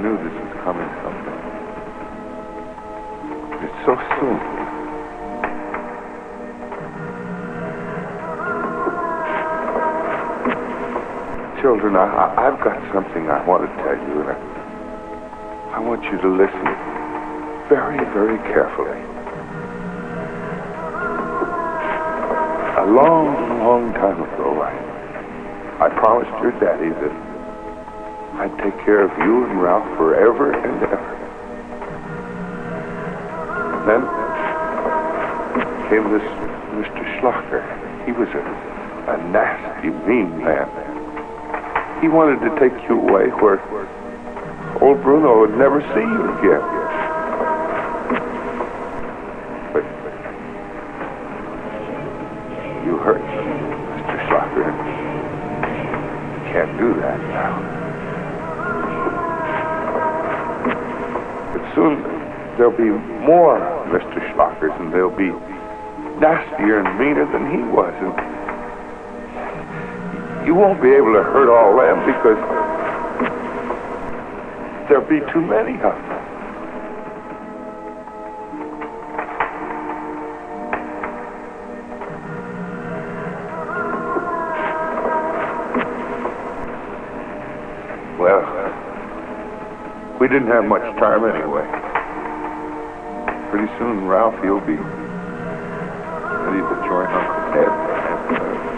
knew this was coming someday. It's so soon. Children, I've got something I want to tell you, and I want you to listen very, very carefully. A long, long time ago, I promised your daddy that I'd take care of you and Ralph forever and ever. Then came this Mr. Schlachter. He was a nasty, mean man. He wanted to take you away where old Bruno would never see you again. But you hurt Mr. Schlachter. You can't do that now. But soon there'll be more Mr. Schlachters, and they'll be nastier and meaner than he was. And you won't be able to hurt all them because there'll be too many of them. Well, we didn't have much time anyway. Pretty soon, Ralph, he'll be ready to join Uncle Ted.